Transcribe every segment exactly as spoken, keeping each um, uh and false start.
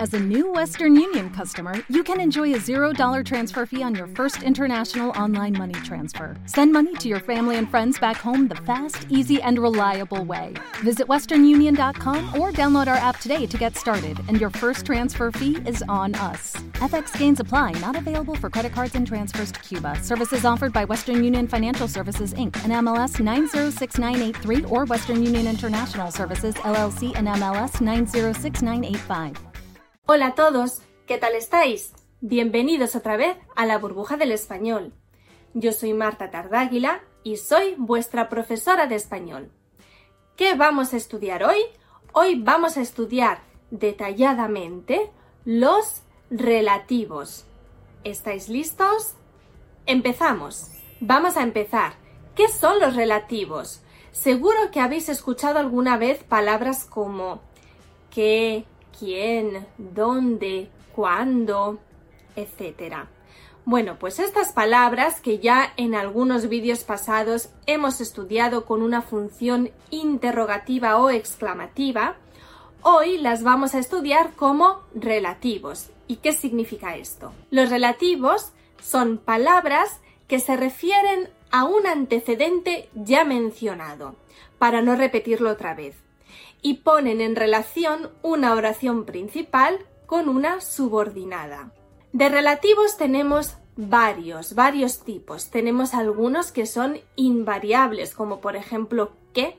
As a new Western Union customer, you can enjoy a zero dollar transfer fee on your first international online money transfer. Send money to your family and friends back home the fast, easy, and reliable way. Visit western union dot com or download our app today to get started, and your first transfer fee is on us. F X gains apply, not available for credit cards and transfers to Cuba. Services offered by Western Union Financial Services, Incorporated, and M L S nine zero six nine eight three or Western Union International Services, L L C, and M L S nine zero six nine eight five. Hola a todos, ¿qué tal estáis? Bienvenidos otra vez a la burbuja del español. Yo soy Marta Tardáguila y soy vuestra profesora de español. ¿Qué vamos a estudiar hoy? Hoy vamos a estudiar detalladamente los relativos. ¿Estáis listos? Empezamos. Vamos a empezar. ¿Qué son los relativos? Seguro que habéis escuchado alguna vez palabras como qué, quién, dónde, cuándo, etcétera. Bueno, pues estas palabras que ya en algunos vídeos pasados hemos estudiado con una función interrogativa o exclamativa, hoy las vamos a estudiar como relativos. ¿Y qué significa esto? Los relativos son palabras que se refieren a un antecedente ya mencionado, para no repetirlo otra vez, y ponen en relación una oración principal con una subordinada. De relativos tenemos varios, varios tipos. Tenemos algunos que son invariables, como por ejemplo qué.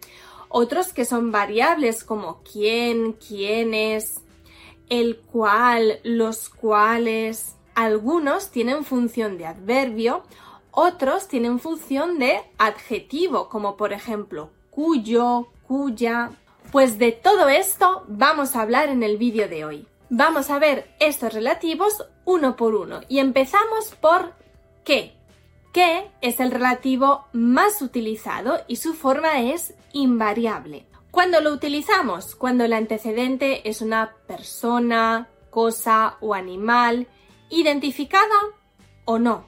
Otros que son variables, como quién, quiénes, el cual, los cuales. Algunos tienen función de adverbio, otros tienen función de adjetivo, como por ejemplo cuyo, cuya. Pues de todo esto vamos a hablar en el vídeo de hoy. Vamos a ver estos relativos uno por uno y empezamos por qué. ¿Qué? Es el relativo más utilizado y su forma es invariable. ¿Cuándo lo utilizamos? Cuando el antecedente es una persona, cosa o animal identificada o no.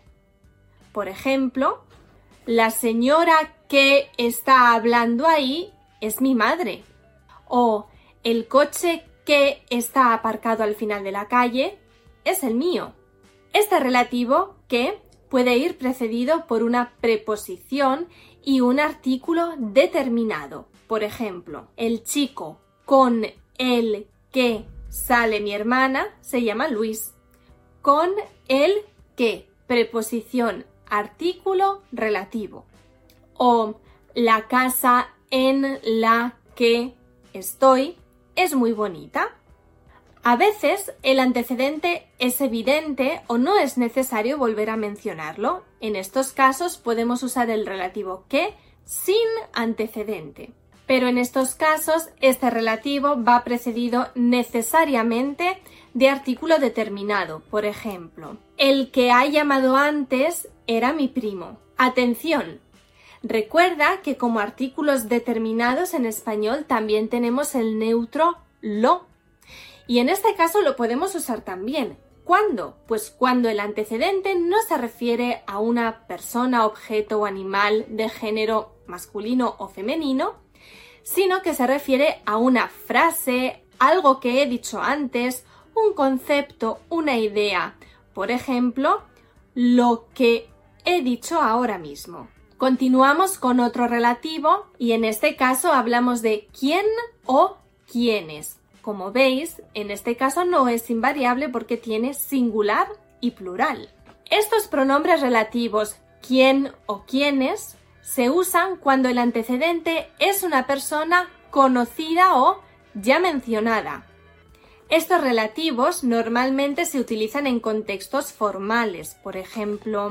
Por ejemplo, la señora que está hablando ahí es mi madre. O el coche que está aparcado al final de la calle es el mío. Este relativo que puede ir precedido por una preposición y un artículo determinado. Por ejemplo, el chico con el que sale mi hermana se llama Luis. Con el que, preposición, artículo, relativo. O la casa en la que estoy es muy bonita. A veces el antecedente es evidente o no es necesario volver a mencionarlo. En estos casos podemos usar el relativo que sin antecedente. Pero en estos casos este relativo va precedido necesariamente de artículo determinado. Por ejemplo, el que ha llamado antes era mi primo. Atención. Recuerda que como artículos determinados en español también tenemos el neutro lo. Y en este caso lo podemos usar también. ¿Cuándo? Pues cuando el antecedente no se refiere a una persona, objeto o animal de género masculino o femenino, sino que se refiere a una frase, algo que he dicho antes, un concepto, una idea. Por ejemplo, lo que he dicho ahora mismo. Continuamos con otro relativo y en este caso hablamos de quién o quiénes. Como veis, en este caso no es invariable porque tiene singular y plural. Estos pronombres relativos quién o quiénes se usan cuando el antecedente es una persona conocida o ya mencionada. Estos relativos normalmente se utilizan en contextos formales. Por ejemplo,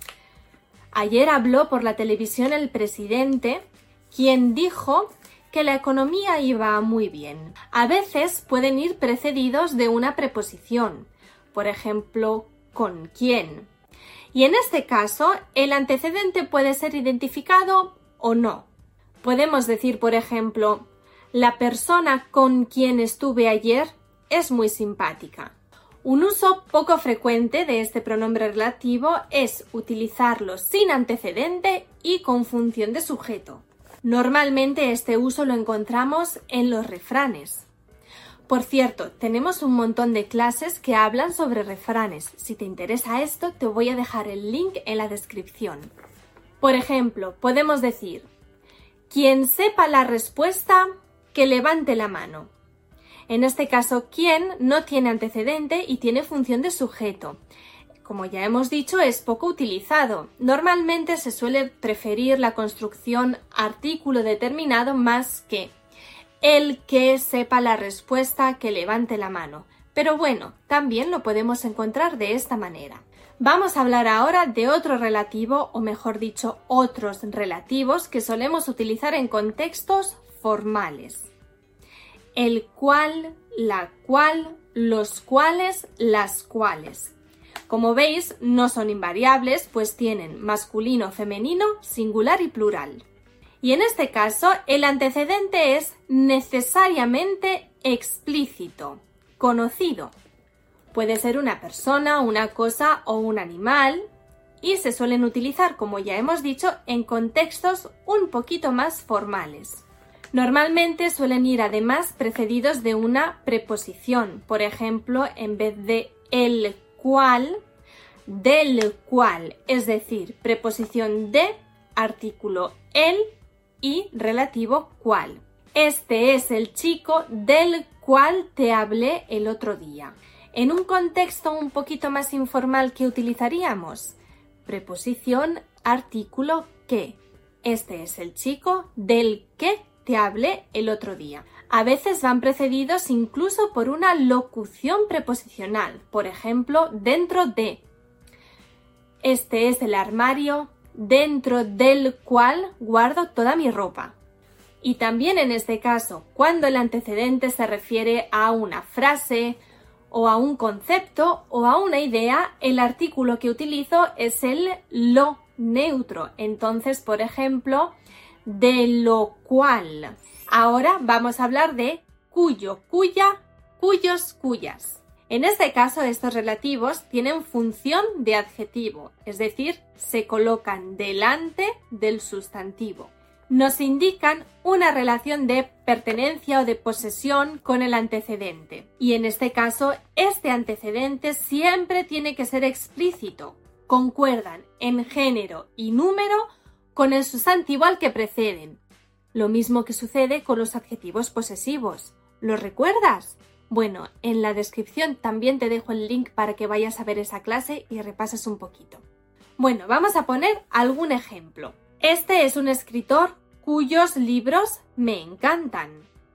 ayer habló por la televisión el presidente, quien dijo que la economía iba muy bien. A veces pueden ir precedidos de una preposición. Por ejemplo, ¿con quién? Y en este caso, el antecedente puede ser identificado o no. Podemos decir, por ejemplo, la persona con quien estuve ayer es muy simpática. Un uso poco frecuente de este pronombre relativo es utilizarlo sin antecedente y con función de sujeto. Normalmente este uso lo encontramos en los refranes. Por cierto, tenemos un montón de clases que hablan sobre refranes. Si te interesa esto, te voy a dejar el link en la descripción. Por ejemplo, podemos decir: quien sepa la respuesta, que levante la mano. En este caso, quien no tiene antecedente y tiene función de sujeto. Como ya hemos dicho, es poco utilizado. Normalmente se suele preferir la construcción artículo determinado más que el que sepa la respuesta, que levante la mano. Pero bueno, también lo podemos encontrar de esta manera. Vamos a hablar ahora de otro relativo, o mejor dicho, otros relativos que solemos utilizar en contextos formales. El cual, la cual, los cuales, las cuales. Como veis, no son invariables, pues tienen masculino, femenino, singular y plural. Y en este caso, el antecedente es necesariamente explícito, conocido. Puede ser una persona, una cosa o un animal, y se suelen utilizar, como ya hemos dicho, en contextos un poquito más formales. Normalmente suelen ir además precedidos de una preposición, por ejemplo, en vez de el cual, del cual, es decir, preposición de, artículo el y relativo cual. Este es el chico del cual te hablé el otro día. En un contexto un poquito más informal, ¿qué utilizaríamos? Preposición, artículo que. Este es el chico del que te hablé el otro día. A veces van precedidos incluso por una locución preposicional. Por ejemplo, dentro de. Este es el armario dentro del cual guardo toda mi ropa. Y también en este caso, cuando el antecedente se refiere a una frase o a un concepto o a una idea, el artículo que utilizo es el lo neutro. Entonces, por ejemplo, de lo cual. Ahora vamos a hablar de cuyo, cuya, cuyos, cuyas. En este caso, estos relativos tienen función de adjetivo, es decir, se colocan delante del sustantivo. Nos indican una relación de pertenencia o de posesión con el antecedente. Y en este caso, este antecedente siempre tiene que ser explícito. Concuerdan en género y número con el sustantivo al que preceden. Lo mismo que sucede con los adjetivos posesivos. ¿Lo recuerdas? Bueno, en la descripción también te dejo el link para que vayas a ver esa clase y repases un poquito. Bueno, vamos a poner algún ejemplo. Este es un escritor cuyos libros me encantan.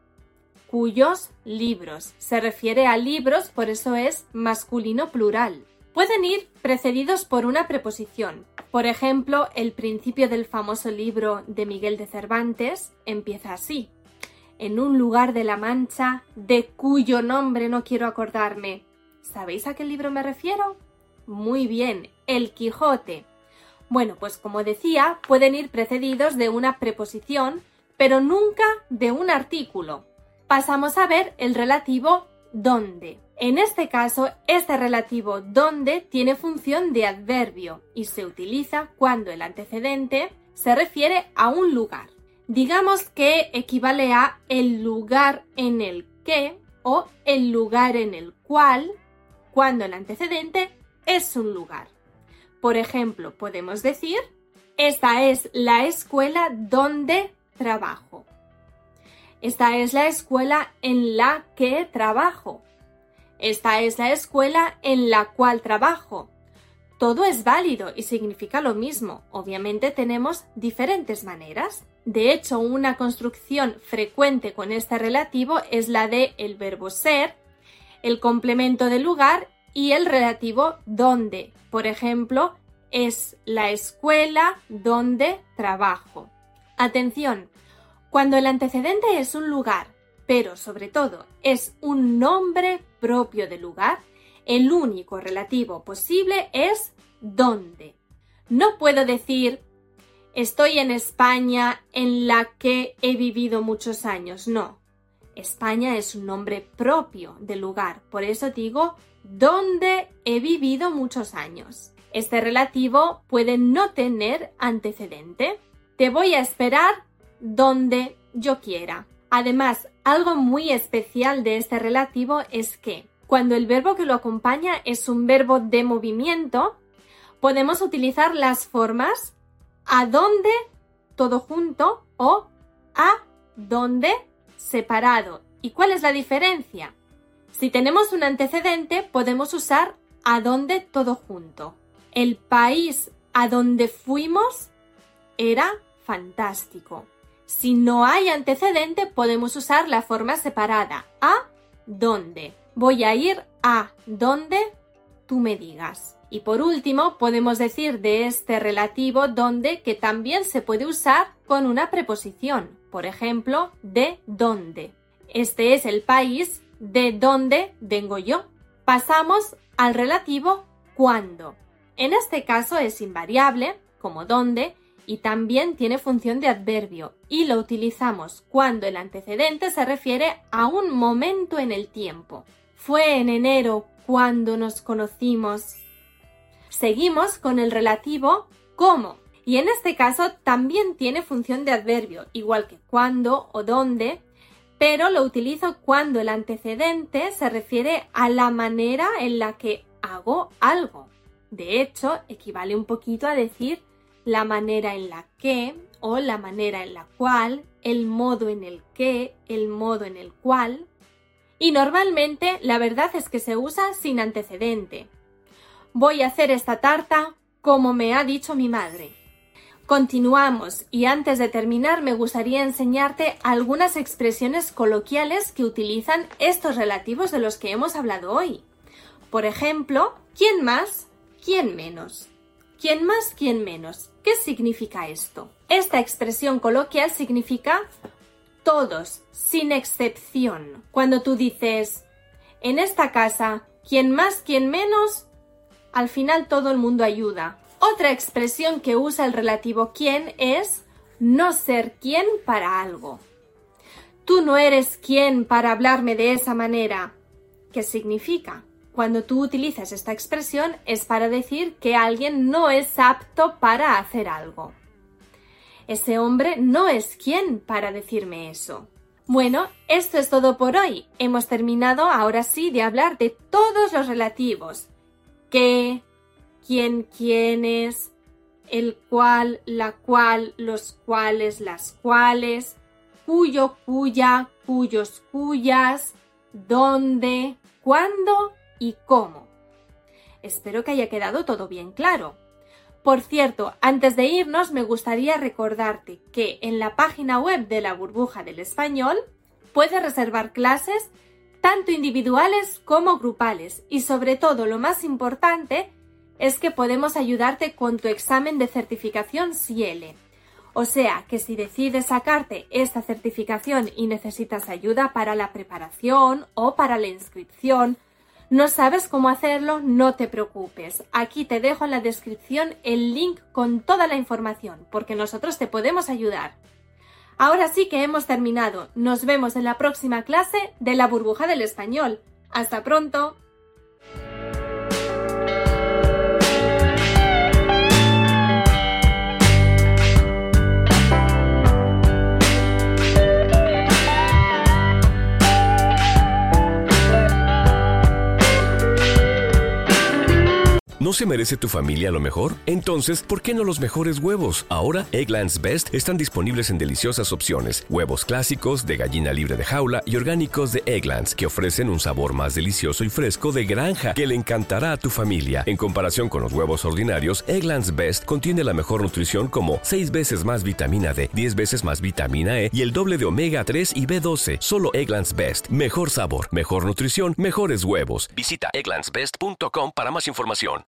Cuyos libros. Se refiere a libros, por eso es masculino plural. Pueden ir precedidos por una preposición. Por ejemplo, el principio del famoso libro de Miguel de Cervantes empieza así: en un lugar de la Mancha, de cuyo nombre no quiero acordarme. ¿Sabéis a qué libro me refiero? Muy bien, El Quijote. Bueno, pues como decía, pueden ir precedidos de una preposición, pero nunca de un artículo. Pasamos a ver el relativo donde. En este caso, este relativo donde tiene función de adverbio y se utiliza cuando el antecedente se refiere a un lugar. Digamos que equivale a el lugar en el que o el lugar en el cual, cuando el antecedente es un lugar. Por ejemplo, podemos decir: esta es la escuela donde trabajo. Esta es la escuela en la que trabajo. Esta es la escuela en la cual trabajo. Todo es válido y significa lo mismo. Obviamente tenemos diferentes maneras. De hecho, una construcción frecuente con este relativo es la de el verbo ser, el complemento del lugar y el relativo donde. Por ejemplo, es la escuela donde trabajo. Atención, cuando el antecedente es un lugar, pero sobre todo es un nombre propio del lugar, el único relativo posible es donde. No puedo decir estoy en España en la que he vivido muchos años. No, España es un nombre propio del lugar, por eso digo donde he vivido muchos años. Este relativo puede no tener antecedente. Te voy a esperar donde yo quiera. Además, algo muy especial de este relativo es que cuando el verbo que lo acompaña es un verbo de movimiento, podemos utilizar las formas a dónde todo junto o a dónde separado. ¿Y cuál es la diferencia? Si tenemos un antecedente, podemos usar a dónde todo junto. El país a donde fuimos era fantástico. Si no hay antecedente, podemos usar la forma separada. ¿A dónde? Voy a ir a donde tú me digas. Y por último, podemos decir de este relativo donde que también se puede usar con una preposición. Por ejemplo, de dónde. Este es el país de donde vengo yo. Pasamos al relativo cuándo. En este caso es invariable, como dónde, y también tiene función de adverbio, y lo utilizamos cuando el antecedente se refiere a un momento en el tiempo. Fue en enero cuando nos conocimos. Seguimos con el relativo cómo, y en este caso también tiene función de adverbio, igual que cuándo o dónde, pero lo utilizo cuando el antecedente se refiere a la manera en la que hago algo. De hecho, equivale un poquito a decir la manera en la que o la manera en la cual, el modo en el que, el modo en el cual. Y normalmente la verdad es que se usa sin antecedente. Voy a hacer esta tarta como me ha dicho mi madre. Continuamos y antes de terminar me gustaría enseñarte algunas expresiones coloquiales que utilizan estos relativos de los que hemos hablado hoy. Por ejemplo, ¿quién más? ¿Quién menos? ¿Quién más? ¿Quién menos? ¿Qué significa esto? Esta expresión coloquial significa todos, sin excepción. Cuando tú dices, en esta casa, ¿quién más? ¿Quién menos? Al final todo el mundo ayuda. Otra expresión que usa el relativo quién es no ser quién para algo. Tú no eres quién para hablarme de esa manera. ¿Qué significa? Cuando tú utilizas esta expresión es para decir que alguien no es apto para hacer algo. Ese hombre no es quien para decirme eso. Bueno, esto es todo por hoy. Hemos terminado ahora sí de hablar de todos los relativos. ¿Qué? ¿Quién? ¿Quiénes? El cual, la cual, los cuales, las cuales, cuyo, cuya, cuyos, cuyas, dónde, cuándo y cómo. Espero que haya quedado todo bien claro. Por cierto, antes de irnos me gustaría recordarte que en la página web de la Burbuja del Español puedes reservar clases tanto individuales como grupales y sobre todo lo más importante es que podemos ayudarte con tu examen de certificación S I E L E. O sea, que si decides sacarte esta certificación y necesitas ayuda para la preparación o para la inscripción, no sabes cómo hacerlo, no te preocupes. Aquí te dejo en la descripción el link con toda la información, porque nosotros te podemos ayudar. Ahora sí que hemos terminado. Nos vemos en la próxima clase de la Burbuja del Español. ¡Hasta pronto! ¿No se merece tu familia lo mejor? Entonces, ¿por qué no los mejores huevos? Ahora, Eggland's Best están disponibles en deliciosas opciones. Huevos clásicos, de gallina libre de jaula y orgánicos de Eggland's, que ofrecen un sabor más delicioso y fresco de granja que le encantará a tu familia. En comparación con los huevos ordinarios, Eggland's Best contiene la mejor nutrición como seis veces más vitamina D, diez veces más vitamina E y el doble de omega tres y B doce. Solo Eggland's Best. Mejor sabor, mejor nutrición, mejores huevos. Visita egglands best punto com para más información.